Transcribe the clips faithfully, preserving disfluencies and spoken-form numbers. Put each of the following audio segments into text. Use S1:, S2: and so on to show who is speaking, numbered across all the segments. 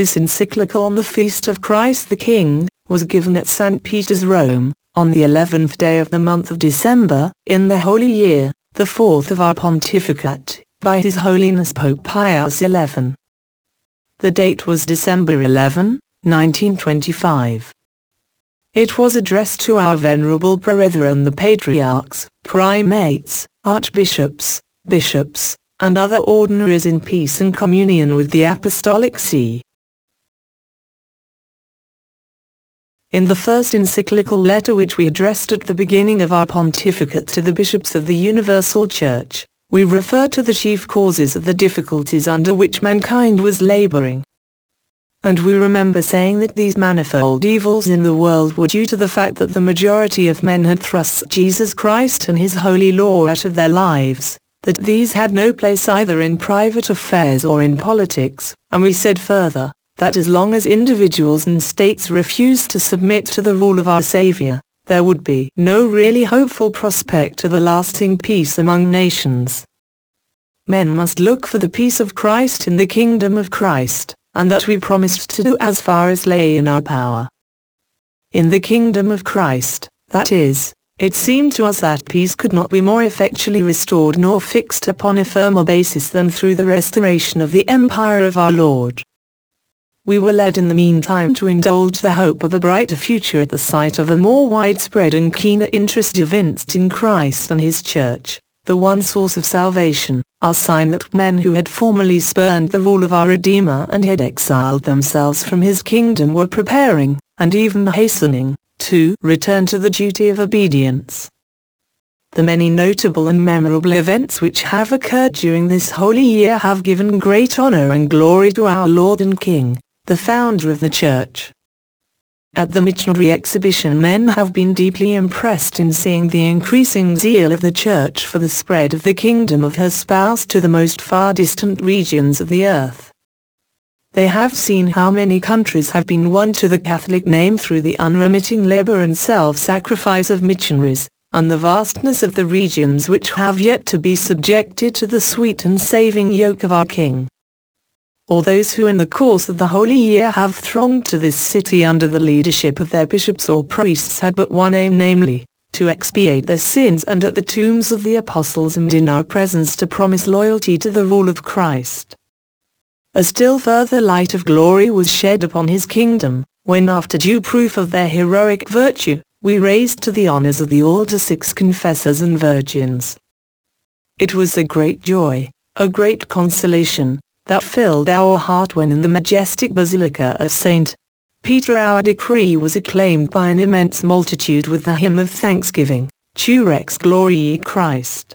S1: This encyclical on the feast of Christ the King was given at Saint Peter's, Rome, on the eleventh day of the month of December, in the Holy Year, the fourth of our pontificate, by His Holiness Pope Pius the eleventh. The date was December eleventh, nineteen twenty-five. It was addressed to our venerable brethren the patriarchs, primates, archbishops, bishops, and other ordinaries in peace and communion with the Apostolic See. In the first encyclical letter which we addressed at the beginning of our pontificate to the bishops of the Universal Church, we refer to the chief causes of the difficulties under which mankind was laboring. And we remember saying that these manifold evils in the world were due to the fact that the majority of men had thrust Jesus Christ and His holy law out of their lives, that these had no place either in private affairs or in politics, and we said further, that as long as individuals and states refused to submit to the rule of our Saviour, there would be no really hopeful prospect of a lasting peace among nations. Men must look for the peace of Christ in the kingdom of Christ, and that we promised to do as far as lay in our power. In the kingdom of Christ, that is, it seemed to us that peace could not be more effectually restored nor fixed upon a firmer basis than through the restoration of the empire of our Lord. We were led in the meantime to indulge the hope of a brighter future at the sight of a more widespread and keener interest evinced in Christ and His Church, the one source of salvation, our sign that men who had formerly spurned the rule of our Redeemer and had exiled themselves from His kingdom were preparing, and even hastening, to return to the duty of obedience. The many notable and memorable events which have occurred during this holy year have given great honor and glory to our Lord and King, the founder of the Church. At the missionary exhibition, men have been deeply impressed in seeing the increasing zeal of the Church for the spread of the kingdom of her spouse to the most far distant regions of the earth. They have seen how many countries have been won to the Catholic name through the unremitting labor and self-sacrifice of missionaries, and the vastness of the regions which have yet to be subjected to the sweet and saving yoke of our King. All those who in the course of the Holy Year have thronged to this city under the leadership of their bishops or priests had but one aim, namely, to expiate their sins and at the tombs of the apostles and in our presence to promise loyalty to the rule of Christ. A still further light of glory was shed upon His kingdom, when after due proof of their heroic virtue, we raised to the honors of the altar six confessors and virgins. It was a great joy, a great consolation, that filled our heart when in the majestic Basilica of Saint Peter our decree was acclaimed by an immense multitude with the hymn of thanksgiving, Tu Rex Gloriae Christ.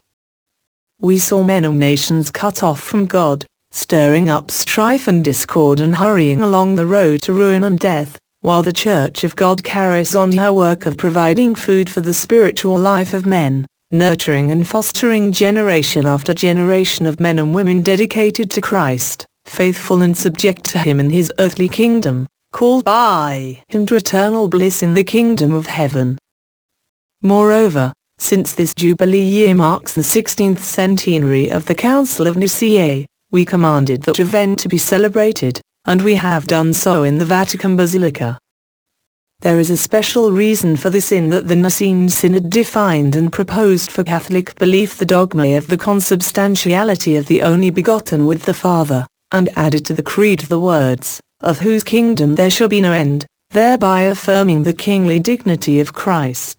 S1: We saw men of nations cut off from God, stirring up strife and discord and hurrying along the road to ruin and death, while the Church of God carries on her work of providing food for the spiritual life of men, nurturing and fostering generation after generation of men and women dedicated to Christ, faithful and subject to Him in His earthly kingdom, called by Him to eternal bliss in the kingdom of heaven. Moreover, since this Jubilee year marks the sixteenth centenary of the Council of Nicaea, we commanded that event to be celebrated, and we have done so in the Vatican Basilica. There is a special reason for this in that the Nicene Synod defined and proposed for Catholic belief the dogma of the consubstantiality of the only begotten with the Father, and added to the creed the words, of whose kingdom there shall be no end, thereby affirming the kingly dignity of Christ.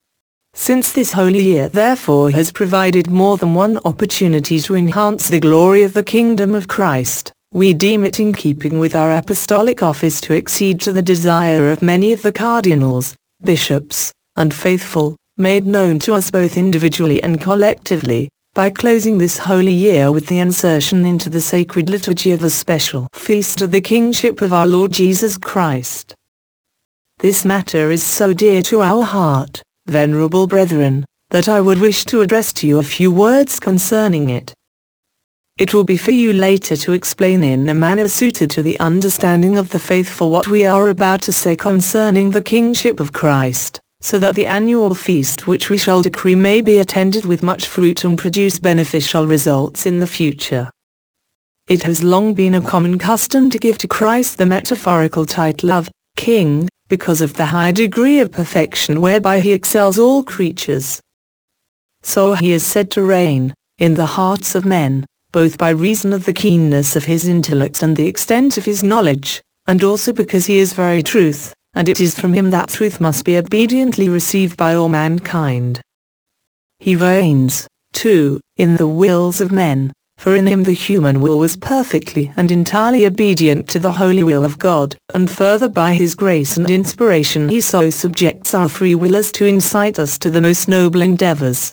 S1: Since this holy year therefore has provided more than one opportunity to enhance the glory of the kingdom of Christ, we deem it in keeping with our apostolic office to accede to the desire of many of the cardinals, bishops, and faithful, made known to us both individually and collectively, by closing this holy year with the insertion into the sacred liturgy of a special feast of the kingship of our Lord Jesus Christ. This matter is so dear to our heart, venerable brethren, that I would wish to address to you a few words concerning it. It will be for you later to explain in a manner suited to the understanding of the faithful what we are about to say concerning the kingship of Christ, so that the annual feast which we shall decree may be attended with much fruit and produce beneficial results in the future. It has long been a common custom to give to Christ the metaphorical title of King, because of the high degree of perfection whereby he excels all creatures. So he is said to reign in the hearts of men, both by reason of the keenness of his intellect and the extent of his knowledge, and also because he is very truth, and it is from him that truth must be obediently received by all mankind. He reigns, too, in the wills of men, for in him the human will was perfectly and entirely obedient to the holy will of God, and further by his grace and inspiration he so subjects our free will as to incite us to the most noble endeavors.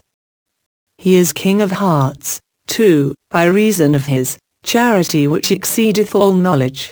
S1: He is King of hearts, too, by reason of his charity which exceedeth all knowledge,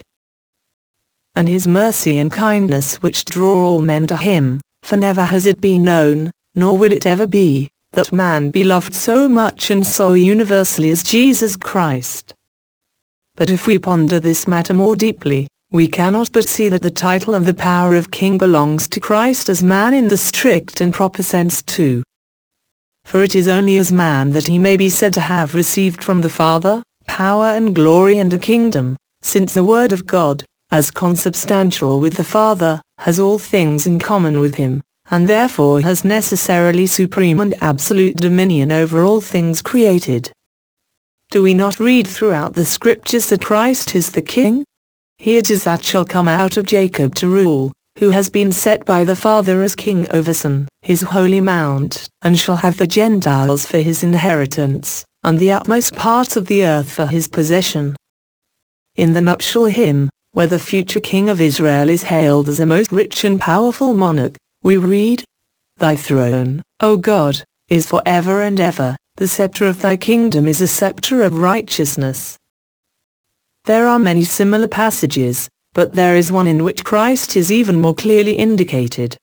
S1: and his mercy and kindness which draw all men to him, for never has it been known, nor will it ever be, that man be loved so much and so universally as Jesus Christ. But if we ponder this matter more deeply, we cannot but see that the title and the power of King belongs to Christ as man in the strict and proper sense too. For it is only as man that he may be said to have received from the Father power and glory and a kingdom, since the Word of God, as consubstantial with the Father, has all things in common with him, and therefore has necessarily supreme and absolute dominion over all things created. Do we not read throughout the Scriptures that Christ is the King? He it is that shall come out of Jacob to rule, who has been set by the Father as King over Sion, his holy mount, and shall have the Gentiles for his inheritance, and the utmost parts of the earth for his possession. In the nuptial hymn, where the future King of Israel is hailed as a most rich and powerful monarch, we read, "Thy throne, O God, is for ever and ever, the scepter of thy kingdom is a scepter of righteousness." There are many similar passages, but there is one in which Christ is even more clearly indicated.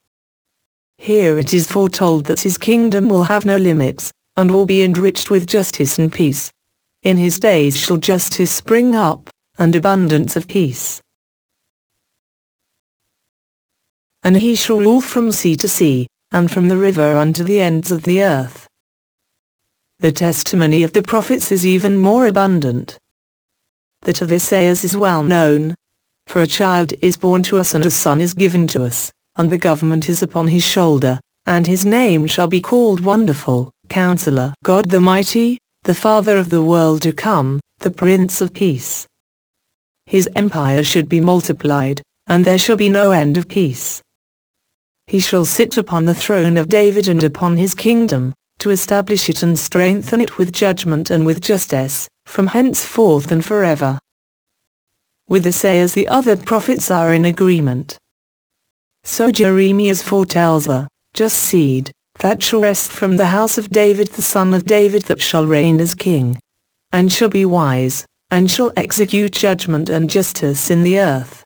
S1: Here it is foretold that his kingdom will have no limits, and will be enriched with justice and peace. In his days shall justice spring up, and abundance of peace. And he shall rule from sea to sea, and from the river unto the ends of the earth. The testimony of the prophets is even more abundant. That of Isaiah is well known. For a child is born to us and a son is given to us, and the government is upon his shoulder, and his name shall be called Wonderful, Counselor, God the Mighty, the Father of the world to come, the Prince of Peace. His empire should be multiplied, and there shall be no end of peace. He shall sit upon the throne of David and upon his kingdom, to establish it and strengthen it with judgment and with justice, from henceforth and forever. With Isaiah the other prophets are in agreement. So Jeremias foretells a just seed, that shall rest from the house of David the son of David, that shall reign as king, and shall be wise, and shall execute judgment and justice in the earth.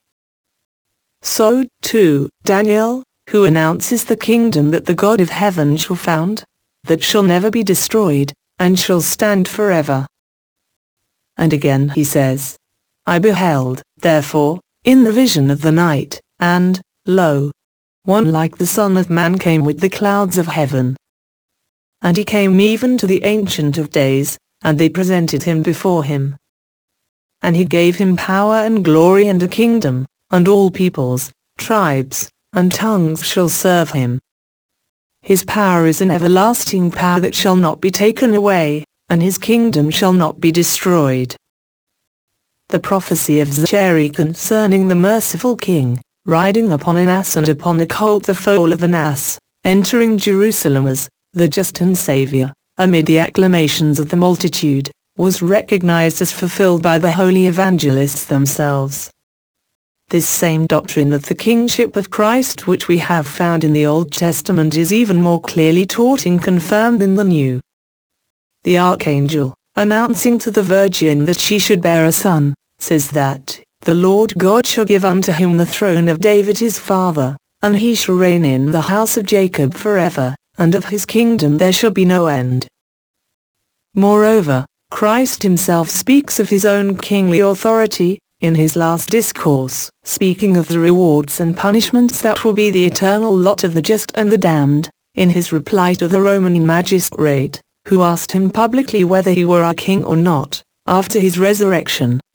S1: So, too, Daniel, who announces the kingdom that the God of heaven shall found, that shall never be destroyed, and shall stand forever. And again he says, I beheld, therefore, in the vision of the night, and, lo, one like the Son of Man came with the clouds of heaven. And he came even to the Ancient of Days, and they presented him before him. And he gave him power and glory and a kingdom, and all peoples, tribes, and tongues shall serve him. His power is an everlasting power that shall not be taken away, and his kingdom shall not be destroyed. The prophecy of Zechariah concerning the merciful king, riding upon an ass and upon a colt the foal of an ass, entering Jerusalem as the just and Saviour, amid the acclamations of the multitude, was recognized as fulfilled by the holy evangelists themselves. This same doctrine of the kingship of Christ which we have found in the Old Testament is even more clearly taught and confirmed in the New. The archangel, announcing to the Virgin that she should bear a son, says that, the Lord God shall give unto him the throne of David his father, and he shall reign in the house of Jacob forever, and of his kingdom there shall be no end. Moreover, Christ himself speaks of his own kingly authority, in his last discourse, speaking of the rewards and punishments that will be the eternal lot of the just and the damned, in his reply to the Roman magistrate, who asked him publicly whether he were our king or not, after his resurrection,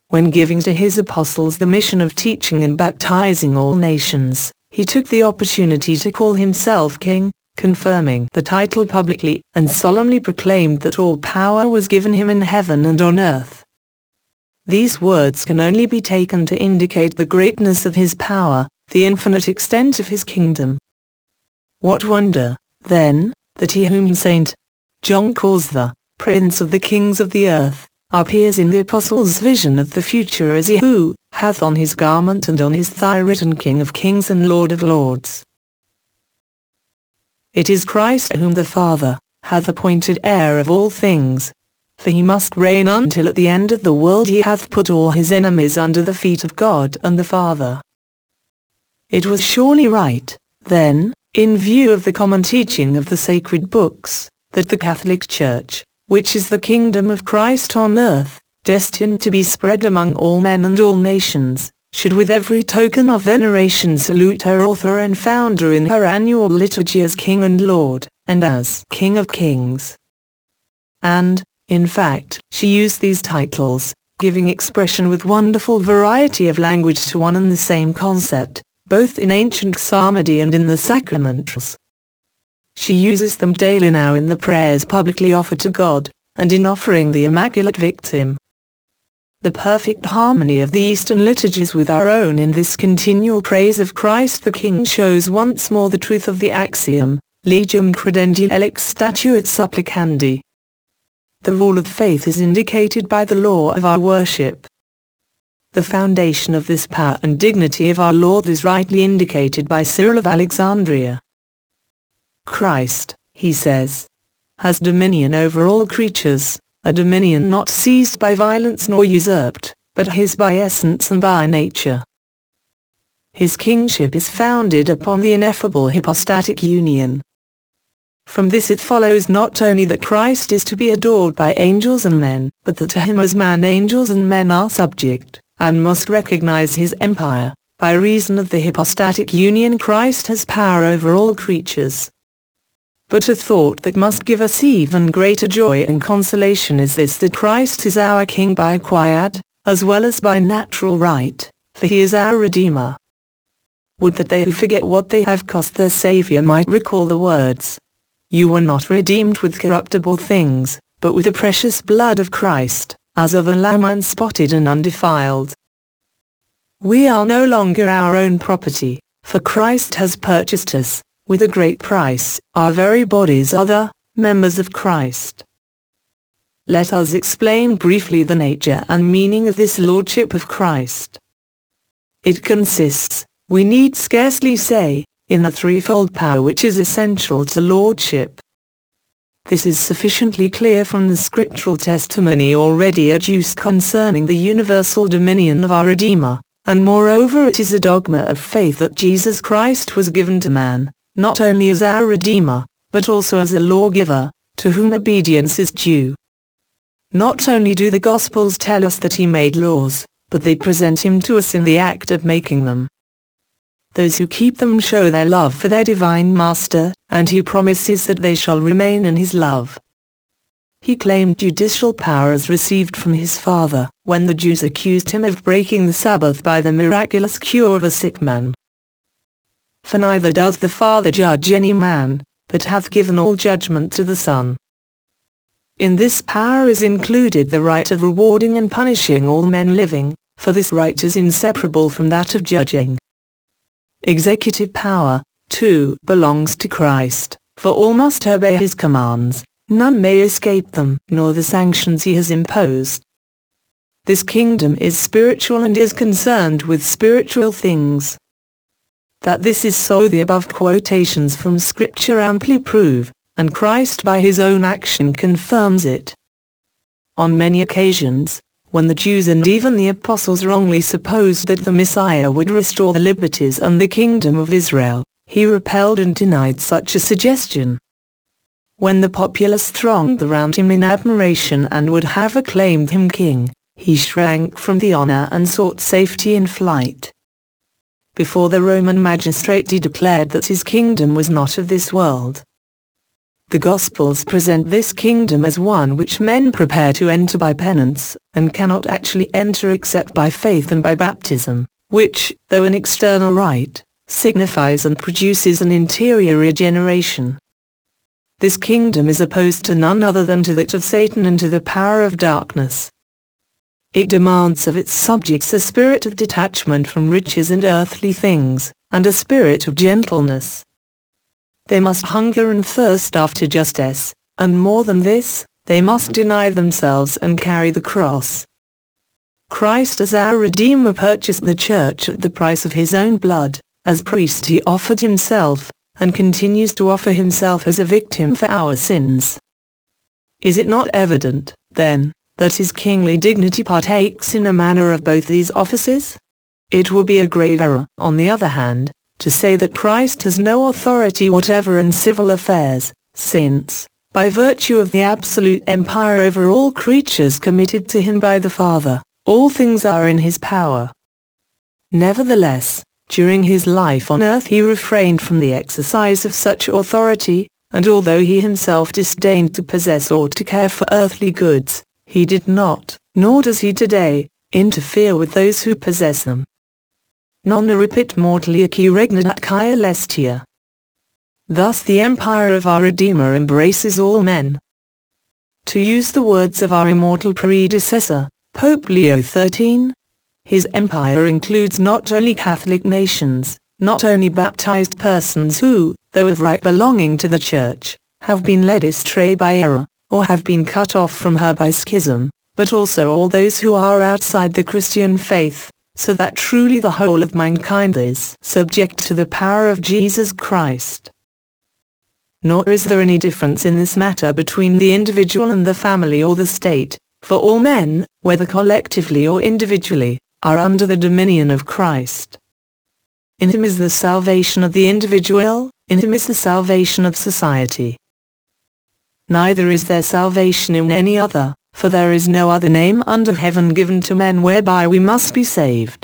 S1: When giving to his apostles the mission of teaching and baptizing all nations, he took the opportunity to call himself king, confirming the title publicly, and solemnly proclaimed that all power was given him in heaven and on earth. These words can only be taken to indicate the greatness of his power, the infinite extent of his kingdom. What wonder, then, that he whom Saint John calls the Prince of the Kings of the earth, appears in the Apostles' vision of the future as he who hath on his garment and on his thigh written King of Kings and Lord of Lords. It is Christ whom the Father hath appointed heir of all things, for he must reign until at the end of the world he hath put all his enemies under the feet of God and the Father. It was surely right, then, in view of the common teaching of the sacred books, that the Catholic Church, which is the kingdom of Christ on earth, destined to be spread among all men and all nations, should with every token of veneration salute her author and founder in her annual liturgy as King and Lord, and as King of Kings. And, in fact, she used these titles, giving expression with wonderful variety of language to one and the same concept, both in ancient psalmody and in the sacramentals. She uses them daily now in the prayers publicly offered to God, and in offering the Immaculate Victim. The perfect harmony of the Eastern liturgies with our own in this continual praise of Christ the King shows once more the truth of the axiom, Legum credendi ex statuit supplicandi. The rule of faith is indicated by the law of our worship. The foundation of this power and dignity of our Lord is rightly indicated by Cyril of Alexandria. Christ, he says, has dominion over all creatures, a dominion not seized by violence nor usurped, but his by essence and by nature. His kingship is founded upon the ineffable hypostatic union. From this it follows not only that Christ is to be adored by angels and men, but that to him as man angels and men are subject, and must recognize his empire. By reason of the hypostatic union Christ has power over all creatures. But a thought that must give us even greater joy and consolation is this, that Christ is our King by quiet, as well as by natural right, for he is our Redeemer. Would that they who forget what they have cost their Saviour might recall the words, "You were not redeemed with corruptible things, but with the precious blood of Christ, as of a lamb unspotted and undefiled." We are no longer our own property, for Christ has purchased us, with a great price. Our very bodies are the members of Christ. Let us explain briefly the nature and meaning of this Lordship of Christ. It consists, we need scarcely say, in the threefold power which is essential to Lordship. This is sufficiently clear from the scriptural testimony already adduced concerning the universal dominion of our Redeemer, and moreover it is a dogma of faith that Jesus Christ was given to man, not only as our Redeemer, but also as a lawgiver, to whom obedience is due. Not only do the Gospels tell us that he made laws, but they present him to us in the act of making them. Those who keep them show their love for their divine Master, and he promises that they shall remain in his love. He claimed judicial power as received from his Father, when the Jews accused him of breaking the Sabbath by the miraculous cure of a sick man. For neither does the Father judge any man, but hath given all judgment to the Son. In this power is included the right of rewarding and punishing all men living, for this right is inseparable from that of judging. Executive power, too, belongs to Christ, for all must obey his commands, none may escape them, nor the sanctions he has imposed. This kingdom is spiritual and is concerned with spiritual things. That this is so the above quotations from Scripture amply prove, and Christ by his own action confirms it. On many occasions, when the Jews and even the apostles wrongly supposed that the Messiah would restore the liberties and the kingdom of Israel, he repelled and denied such a suggestion. When the populace thronged around him in admiration and would have acclaimed him king, he shrank from the honor and sought safety in flight. Before the Roman magistrate he declared that his kingdom was not of this world. The Gospels present this kingdom as one which men prepare to enter by penance, and cannot actually enter except by faith and by baptism, which, though an external rite, signifies and produces an interior regeneration. This kingdom is opposed to none other than to that of Satan and to the power of darkness. It demands of its subjects a spirit of detachment from riches and earthly things, and a spirit of gentleness. They must hunger and thirst after justice, and more than this, they must deny themselves and carry the cross. Christ as our Redeemer purchased the church at the price of his own blood. As priest he offered himself, and continues to offer himself as a victim for our sins. Is it not evident, then, that his kingly dignity partakes in a manner of both these offices? It would be a grave error, on the other hand, to say that Christ has no authority whatever in civil affairs, since, by virtue of the absolute empire over all creatures committed to him by the Father, all things are in his power. Nevertheless, during his life on earth he refrained from the exercise of such authority, and although he himself disdained to possess or to care for earthly goods, he did not, nor does he today, interfere with those who possess them. Non eripit mortalia qui regnat caelestia. Thus the empire of our Redeemer embraces all men. To use the words of our immortal predecessor, Pope Leo the thirteenth, his empire includes not only Catholic nations, not only baptized persons who, though of right belonging to the Church, have been led astray by error, or have been cut off from her by schism, but also all those who are outside the Christian faith, so that truly the whole of mankind is subject to the power of Jesus Christ. Nor is there any difference in this matter between the individual and the family or the state, for all men, whether collectively or individually, are under the dominion of Christ. In him is the salvation of the individual, in him is the salvation of society. Neither is there salvation in any other, for there is no other name under heaven given to men whereby we must be saved.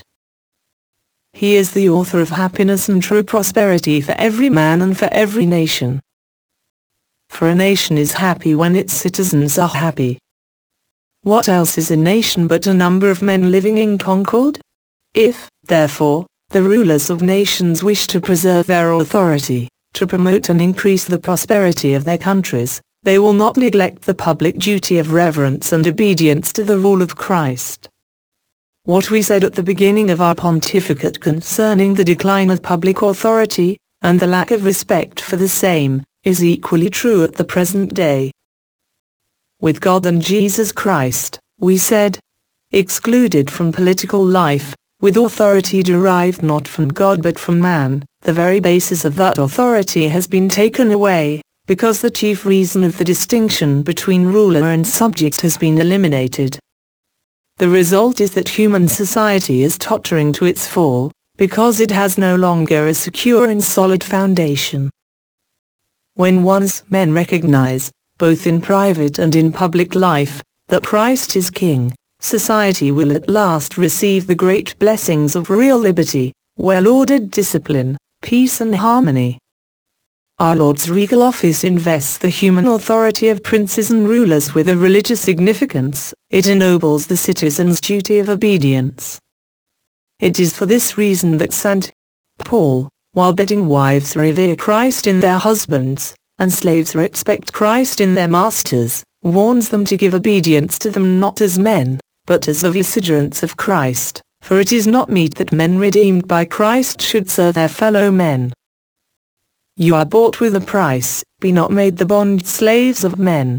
S1: He is the author of happiness and true prosperity for every man and for every nation. For a nation is happy when its citizens are happy. What else is a nation but a number of men living in concord? If, therefore, the rulers of nations wish to preserve their authority, to promote and increase the prosperity of their countries, they will not neglect the public duty of reverence and obedience to the rule of Christ. What we said at the beginning of our pontificate concerning the decline of public authority, and the lack of respect for the same, is equally true at the present day. With God and Jesus Christ, we said, excluded from political life, with authority derived not from God but from man, the very basis of that authority has been taken away, because the chief reason of the distinction between ruler and subject has been eliminated. The result is that human society is tottering to its fall, because it has no longer a secure and solid foundation. When once men recognize, both in private and in public life, that Christ is King, society will at last receive the great blessings of real liberty, well-ordered discipline, peace and harmony. Our Lord's regal office invests the human authority of princes and rulers with a religious significance. It ennobles the citizen's duty of obedience. It is for this reason that Saint Paul, while bidding wives revere Christ in their husbands, and slaves respect Christ in their masters, warns them to give obedience to them not as men, but as the vicegerents of Christ, for it is not meet that men redeemed by Christ should serve their fellow men. You are bought with a price, be not made the bond slaves of men.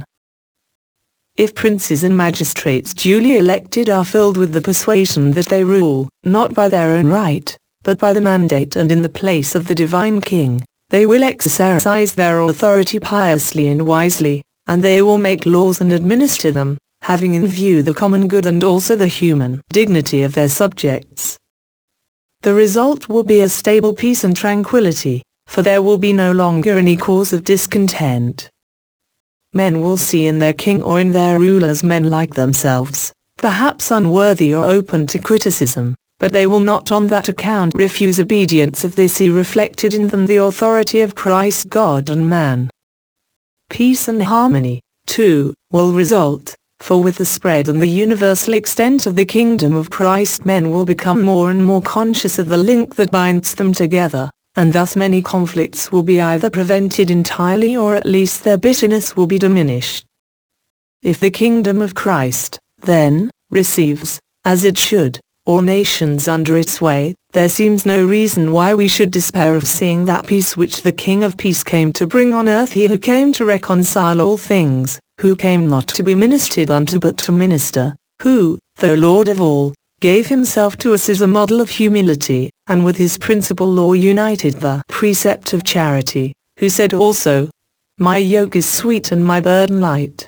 S1: If princes and magistrates duly elected are filled with the persuasion that they rule, not by their own right, but by the mandate and in the place of the divine King, they will exercise their authority piously and wisely, and they will make laws and administer them, having in view the common good and also the human dignity of their subjects. The result will be a stable peace and tranquility, for there will be no longer any cause of discontent. Men will see in their king or in their rulers men like themselves, perhaps unworthy or open to criticism, but they will not on that account refuse obedience if they see reflected in them the authority of Christ God and man. peace and harmony, too, will result, for with the spread and the universal extent of the kingdom of Christ, men will become more and more conscious of the link that binds them together, and thus many conflicts will be either prevented entirely or at least their bitterness will be diminished. If the kingdom of Christ, then, receives, as it should, all nations under its sway, there seems no reason why we should despair of seeing that peace which the King of Peace came to bring on earth, he who came to reconcile all things, who came not to be ministered unto but to minister, who, though Lord of all, gave himself to us as a model of humility, and with his principal law united the precept of charity, who said also, "My yoke is sweet and my burden light."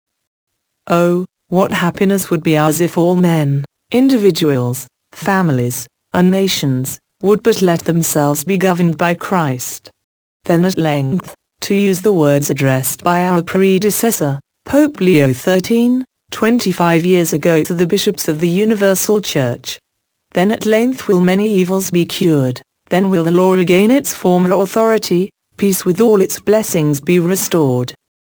S1: Oh, what happiness would be ours if all men, individuals, families, and nations, would but let themselves be governed by Christ. Then at length, to use the words addressed by our predecessor, Pope Leo the thirteenth, twenty-five years ago to the bishops of the Universal Church, then at length will many evils be cured, then will the law regain its former authority, peace with all its blessings be restored.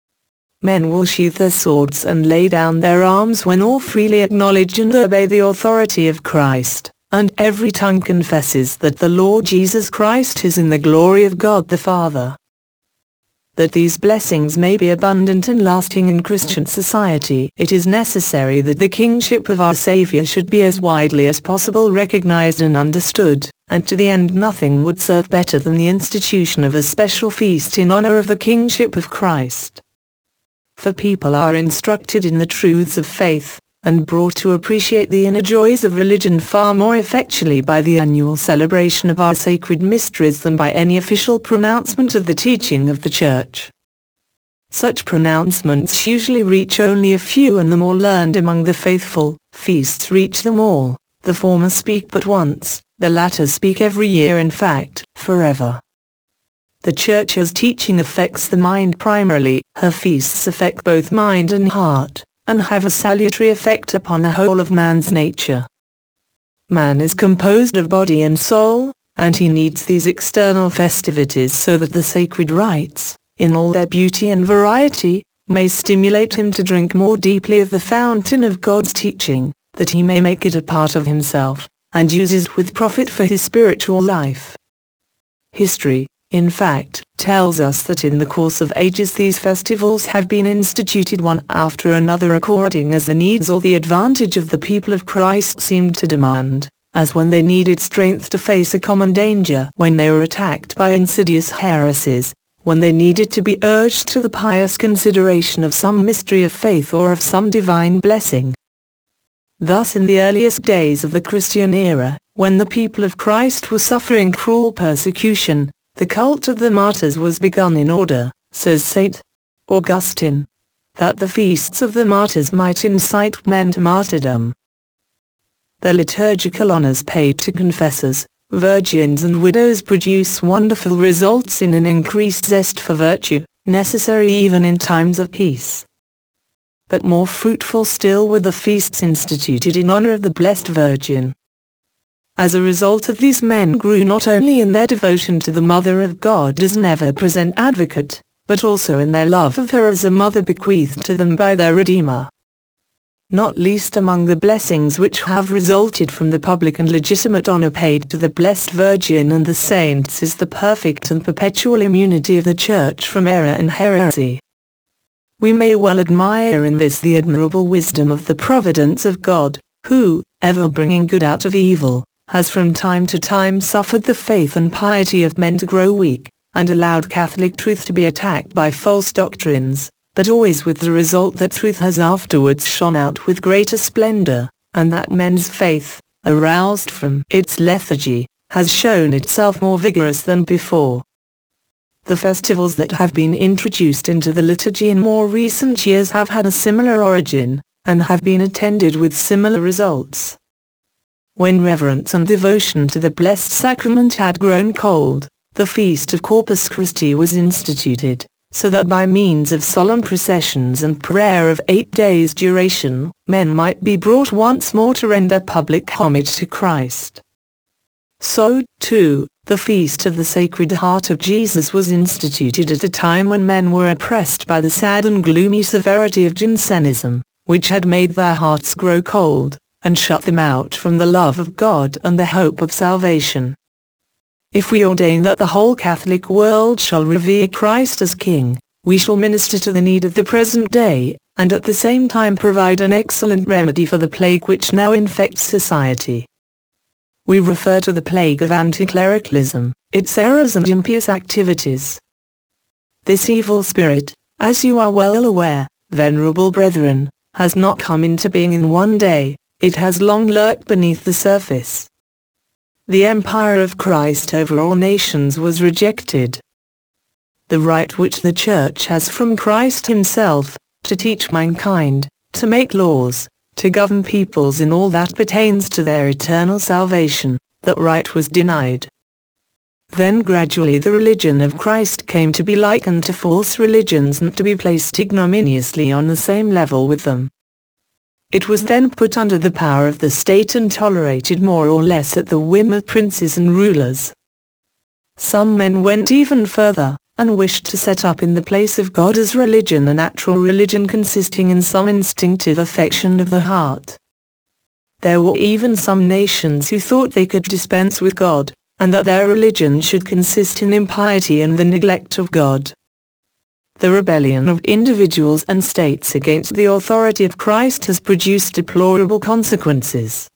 S1: Men will sheathe their swords and lay down their arms when all freely acknowledge and obey the authority of Christ, and every tongue confesses that the Lord Jesus Christ is in the glory of God the Father. That these blessings may be abundant and lasting in Christian society, it is necessary that the kingship of our Savior should be as widely as possible recognized and understood, and to the end nothing would serve better than the institution of a special feast in honor of the kingship of Christ. For people are instructed in the truths of faith, and brought to appreciate the inner joys of religion far more effectually by the annual celebration of our sacred mysteries than by any official pronouncement of the teaching of the Church. Such pronouncements usually reach only a few, and the more learned among the faithful, feasts reach them all. The former speak but once, the latter speak every year, in fact, forever. The Church's teaching affects the mind primarily, her feasts affect both mind and heart, and have a salutary effect upon the whole of man's nature. Man is composed of body and soul, and he needs these external festivities so that the sacred rites, in all their beauty and variety, may stimulate him to drink more deeply of the fountain of God's teaching, that he may make it a part of himself, and use it with profit for his spiritual life. History, in fact, tells us that in the course of ages these festivals have been instituted one after another according as the needs or the advantage of the people of Christ seemed to demand, as when they needed strength to face a common danger, when they were attacked by insidious heresies, when they needed to be urged to the pious consideration of some mystery of faith or of some divine blessing. Thus in the earliest days of the Christian era, when the people of Christ were suffering cruel persecution, the cult of the martyrs was begun in order, says Saint Augustine, that the feasts of the martyrs might incite men to martyrdom. The liturgical honors paid to confessors, virgins and widows produce wonderful results in an increased zest for virtue, necessary even in times of peace. But more fruitful still were the feasts instituted in honor of the Blessed Virgin. As a result of these, men grew not only in their devotion to the Mother of God as an ever-present advocate, but also in their love of her as a mother bequeathed to them by their Redeemer. Not least among the blessings which have resulted from the public and legitimate honor paid to the Blessed Virgin and the saints is the perfect and perpetual immunity of the Church from error and heresy. We may well admire in this the admirable wisdom of the providence of God, who, ever bringing good out of evil, has from time to time suffered the faith and piety of men to grow weak, and allowed Catholic truth to be attacked by false doctrines, but always with the result that truth has afterwards shone out with greater splendor, and that men's faith, aroused from its lethargy, has shown itself more vigorous than before. The festivals that have been introduced into the liturgy in more recent years have had a similar origin, and have been attended with similar results. When reverence and devotion to the Blessed Sacrament had grown cold, the Feast of Corpus Christi was instituted, so that by means of solemn processions and prayer of eight days' duration, men might be brought once more to render public homage to Christ. So, too, The Feast of the Sacred Heart of Jesus was instituted at a time when men were oppressed by the sad and gloomy severity of Jansenism, which had made their hearts grow cold, and shut them out from the love of God and the hope of salvation. If we ordain that the whole Catholic world shall revere Christ as King, we shall minister to the need of the present day, and at the same time provide an excellent remedy for the plague which now infects society. We refer to the plague of anticlericalism, its errors and impious activities. This evil spirit, as you are well aware, venerable brethren, has not come into being in one day, it has long lurked beneath the surface. The empire of Christ over all nations was rejected. The right which the Church has from Christ himself, to teach mankind, to make laws, to govern peoples in all that pertains to their eternal salvation, that right was denied. Then gradually the religion of Christ came to be likened to false religions and to be placed ignominiously on the same level with them. It was then put under the power of the state and tolerated more or less at the whim of princes and rulers. Some men went even further, and wished to set up in the place of God as religion a natural religion consisting in some instinctive affection of the heart. There were even some nations who thought they could dispense with God, and that their religion should consist in impiety and the neglect of God. The rebellion of individuals and states against the authority of Christ has produced deplorable consequences.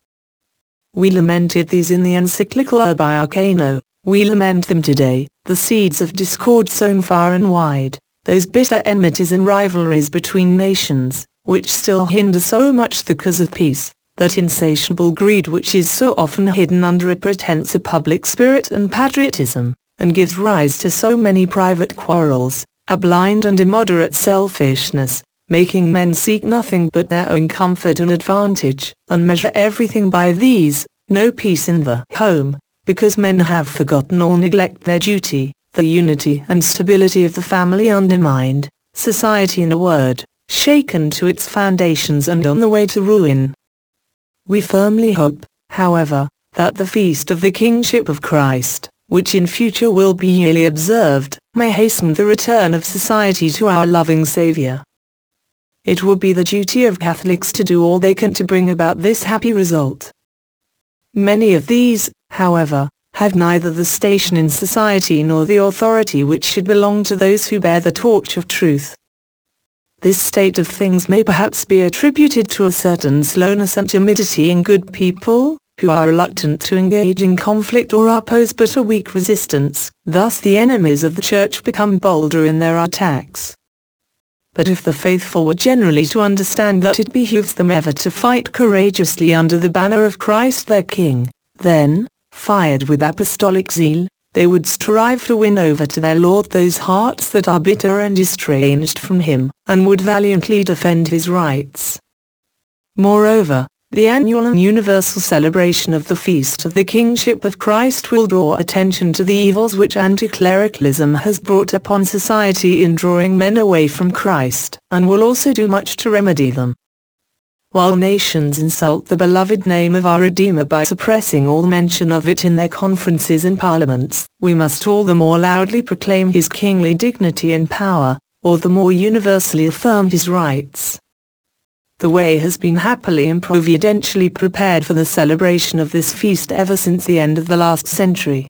S1: We lamented these in the encyclical Urbi Arcano, we lament them today, the seeds of discord sown far and wide, those bitter enmities and rivalries between nations, which still hinder so much the cause of peace, that insatiable greed which is so often hidden under a pretense of public spirit and patriotism, and gives rise to so many private quarrels, a blind and immoderate selfishness, making men seek nothing but their own comfort and advantage, and measure everything by these, no peace in the home, because men have forgotten or neglect their duty, the unity and stability of the family undermined, society in a word, shaken to its foundations and on the way to ruin. We firmly hope, however, that the feast of the Kingship of Christ, which in future will be yearly observed, may hasten the return of society to our loving Saviour. It will be the duty of Catholics to do all they can to bring about this happy result. Many of these, however, have neither the station in society nor the authority which should belong to those who bear the torch of truth. This state of things may perhaps be attributed to a certain slowness and timidity in good people, who are reluctant to engage in conflict or oppose but a weak resistance. Thus the enemies of the Church become bolder in their attacks. But if the faithful were generally to understand that it behooves them ever to fight courageously under the banner of Christ their King, then, fired with apostolic zeal, they would strive to win over to their Lord those hearts that are bitter and estranged from Him, and would valiantly defend His rights. Moreover, the annual and universal celebration of the Feast of the Kingship of Christ will draw attention to the evils which anticlericalism has brought upon society in drawing men away from Christ, and will also do much to remedy them. While nations insult the beloved name of our Redeemer by suppressing all mention of it in their conferences and parliaments, we must all the more loudly proclaim His kingly dignity and power, or the more universally affirm His rights. The way has been happily and providentially prepared for the celebration of this feast ever since the end of the last century.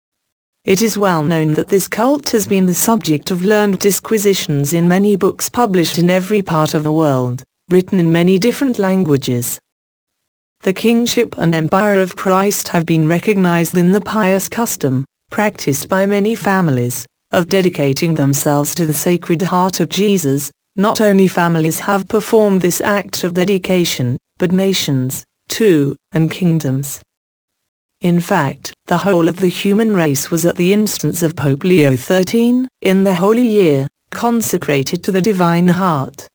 S1: It is well known that this cult has been the subject of learned disquisitions in many books published in every part of the world, written in many different languages. The kingship and empire of Christ have been recognized in the pious custom, practiced by many families, of dedicating themselves to the Sacred Heart of Jesus. Not only families have performed this act of dedication, but nations, too, and kingdoms. In fact, the whole of the human race was at the instance of Pope Leo the thirteenth, in the Holy Year, consecrated to the Divine Heart.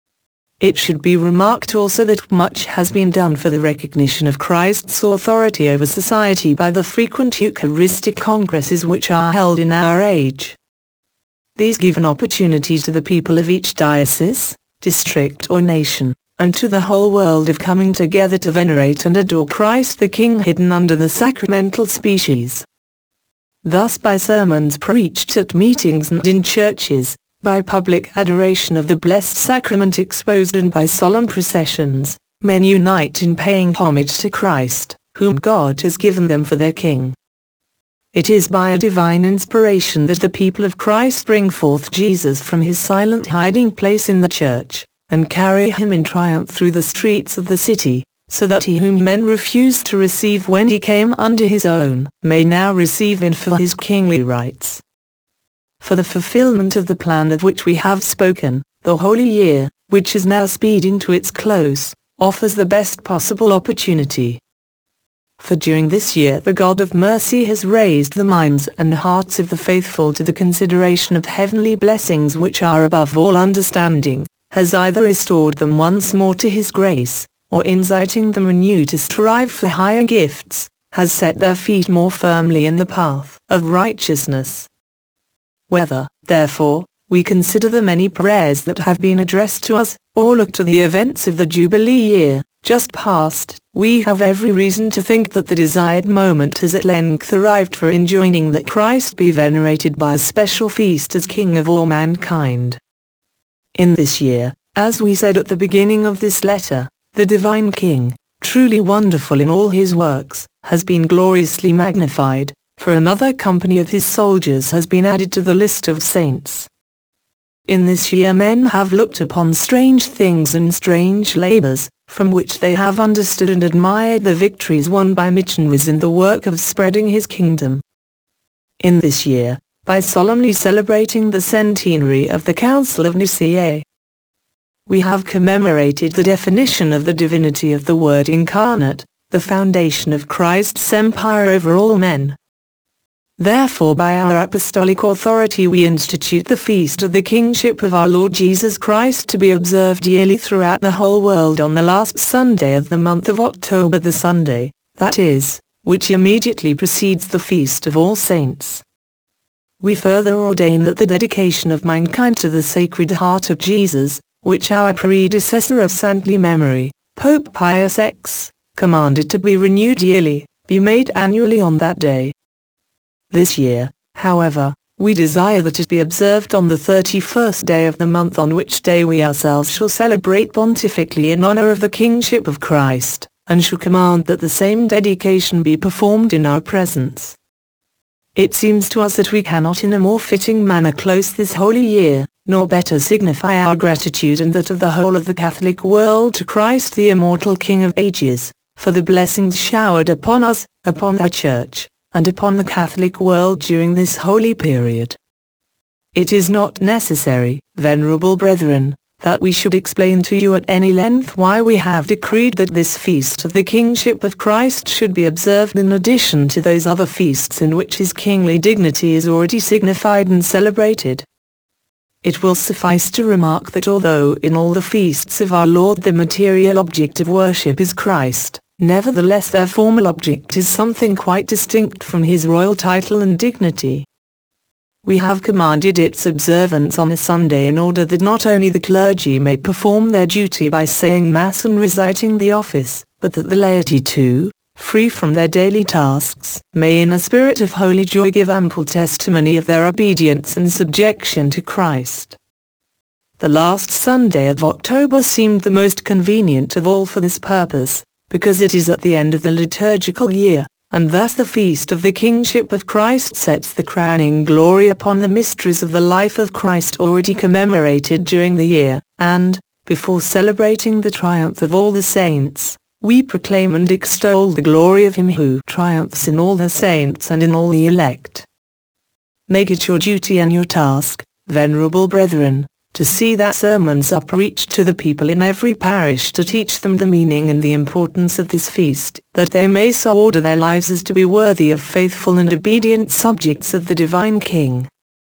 S1: It should be remarked also that much has been done for the recognition of Christ's authority over society by the frequent Eucharistic congresses which are held in our age. These give an opportunity to the people of each diocese, district or nation, and to the whole world of coming together to venerate and adore Christ the King hidden under the sacramental species. thus by sermons preached at meetings and in churches, by public adoration of the Blessed Sacrament exposed and by solemn processions, men unite in paying homage to Christ, whom God has given them for their King. It is by a divine inspiration that the people of Christ bring forth Jesus from his silent hiding place in the church, and carry him in triumph through the streets of the city, so that he whom men refused to receive when he came under his own, may now receive in for his kingly rights. For the fulfillment of the plan of which we have spoken, the Holy Year, which is now speeding to its close, offers the best possible opportunity. For during this year the God of mercy has raised the minds and hearts of the faithful to the consideration of heavenly blessings which are above all understanding, has either restored them once more to his grace, or inciting them anew to strive for higher gifts, has set their feet more firmly in the path of righteousness. Whether, therefore, we consider the many prayers that have been addressed to us, or look to the events of the Jubilee year, just past, we have every reason to think that the desired moment has at length arrived for enjoining that Christ be venerated by a special feast as King of all mankind. In this year, as we said at the beginning of this letter, the Divine King, truly wonderful in all his works, has been gloriously magnified, for another company of his soldiers has been added to the list of saints. In this year men have looked upon strange things and strange labors, from which they have understood and admired the victories won by missionaries in the work of spreading his kingdom. In this year, by solemnly celebrating the centenary of the Council of Nicaea, we have commemorated the definition of the divinity of the Word incarnate, the foundation of Christ's empire over all men. Therefore by our apostolic authority we institute the feast of the kingship of our Lord Jesus Christ to be observed yearly throughout the whole world on the last Sunday of the month of October, the Sunday, that is, which immediately precedes the feast of all saints. We further ordain that the dedication of mankind to the Sacred Heart of Jesus, which our predecessor of saintly memory, Pope Pius the Sixth, commanded to be renewed yearly, be made annually on that day. This year, however, we desire that it be observed on the thirty-first day of the month, on which day we ourselves shall celebrate pontifically in honor of the kingship of Christ, and shall command that the same dedication be performed in our presence. It seems to us that we cannot in a more fitting manner close this holy year, nor better signify our gratitude and that of the whole of the Catholic world to Christ the immortal King of ages, for the blessings showered upon us, upon our Church, and upon the Catholic world during this holy period. It is not necessary, venerable brethren, that we should explain to you at any length why we have decreed that this feast of the kingship of Christ should be observed in addition to those other feasts in which his kingly dignity is already signified and celebrated. It will suffice to remark that although in all the feasts of our Lord the material object of worship is Christ, nevertheless their formal object is something quite distinct from his royal title and dignity. We have commanded its observance on a Sunday in order that not only the clergy may perform their duty by saying Mass and reciting the office, but that the laity too, free from their daily tasks, may in a spirit of holy joy give ample testimony of their obedience and subjection to Christ. The last Sunday of October seemed the most convenient of all for this purpose, because it is at the end of the liturgical year, and thus the feast of the kingship of Christ sets the crowning glory upon the mysteries of the life of Christ already commemorated during the year, and, before celebrating the triumph of all the saints, we proclaim and extol the glory of him who triumphs in all the saints and in all the elect. Make it your duty and your task, venerable brethren, to see that sermons are preached to the people in every parish to teach them the meaning and the importance of this feast, that they may so order their lives as to be worthy of faithful and obedient subjects of the Divine King.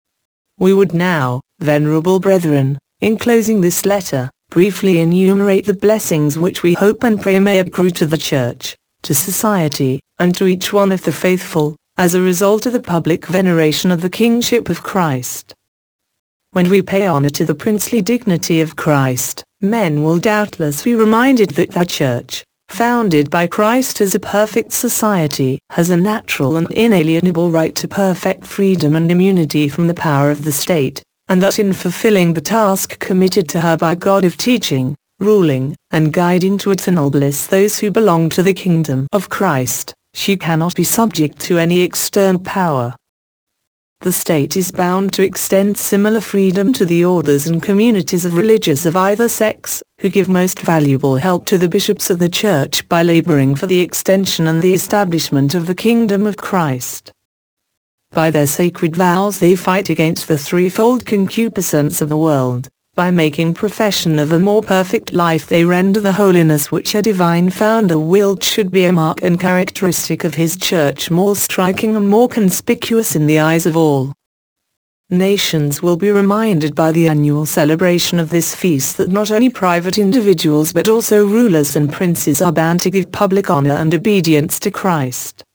S1: We would now, venerable brethren, in closing this letter, briefly enumerate the blessings which we hope and pray may accrue to the Church, to society, and to each one of the faithful, as a result of the public veneration of the kingship of Christ. When we pay honor to the princely dignity of Christ, men will doubtless be reminded that the Church, founded by Christ as a perfect society, has a natural and inalienable right to perfect freedom and immunity from the power of the state, and that in fulfilling the task committed to her by God of teaching, ruling, and guiding to eternal bliss those who belong to the kingdom of Christ, she cannot be subject to any external power. The state is bound to extend similar freedom to the orders and communities of religious of either sex, who give most valuable help to the bishops of the Church by laboring for the extension and the establishment of the kingdom of Christ. By their sacred vows they fight against the threefold concupiscence of the world. By making profession of a more perfect life they render the holiness which a divine founder willed should be a mark and characteristic of his Church more striking and more conspicuous in the eyes of all. Nations will be reminded by the annual celebration of this feast that not only private individuals but also rulers and princes are bound to give public honor and obedience to Christ.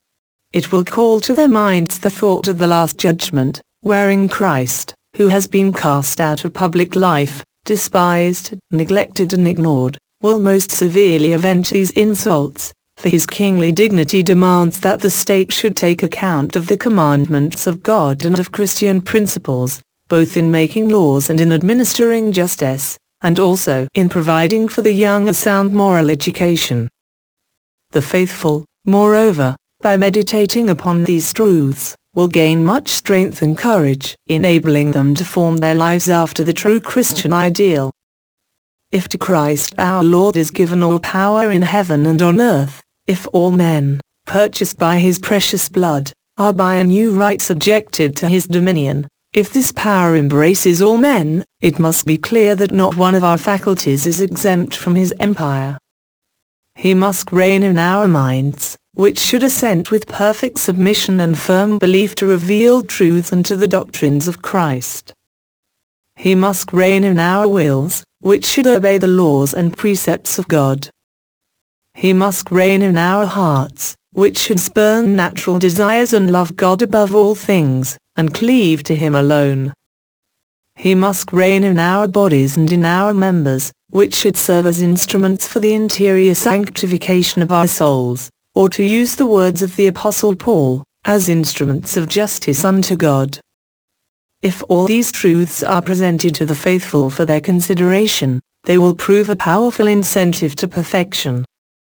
S1: It will call to their minds the thought of the Last Judgment, wherein Christ, who has been cast out of public life, despised, neglected and ignored, will most severely avenge these insults, for his kingly dignity demands that the state should take account of the commandments of God and of Christian principles, both in making laws and in administering justice, and also in providing for the young a sound moral education. The faithful, moreover, by meditating upon these truths, will gain much strength and courage, enabling them to form their lives after the true Christian ideal. If to Christ our Lord is given all power in heaven and on earth, if all men, purchased by his precious blood, are by a new right subjected to his dominion, if this power embraces all men, it must be clear that not one of our faculties is exempt from his empire. He must reign in our minds, which should assent with perfect submission and firm belief to revealed truth and to the doctrines of Christ. He must reign in our wills, which should obey the laws and precepts of God. He must reign in our hearts, which should spurn natural desires and love God above all things, and cleave to him alone. He must reign in our bodies and in our members, which should serve as instruments for the interior sanctification of our souls, or to use the words of the Apostle Paul, as instruments of justice unto God. If all these truths are presented to the faithful for their consideration, they will prove a powerful incentive to perfection.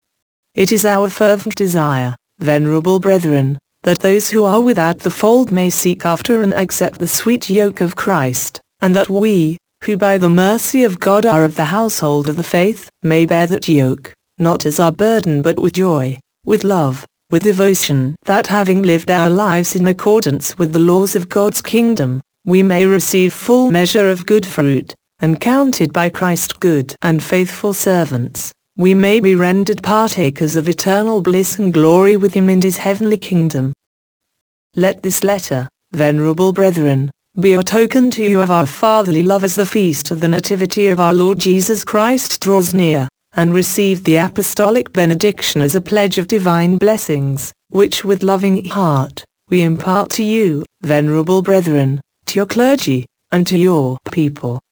S1: It is our fervent desire, venerable brethren, that those who are without the fold may seek after and accept the sweet yoke of Christ, and that we, who by the mercy of God are of the household of the faith, may bear that yoke, not as our burden but with joy, with love, with devotion, that having lived our lives in accordance with the laws of God's kingdom, we may receive full measure of good fruit, and counted by Christ good and faithful servants, we may be rendered partakers of eternal bliss and glory with him in his heavenly kingdom. Let this letter, venerable brethren, be a token to you of our fatherly love as the feast of the Nativity of our Lord Jesus Christ draws near, and receive the apostolic benediction as a pledge of divine blessings, which with loving heart, we impart to you, venerable brethren, to your clergy, and to your people.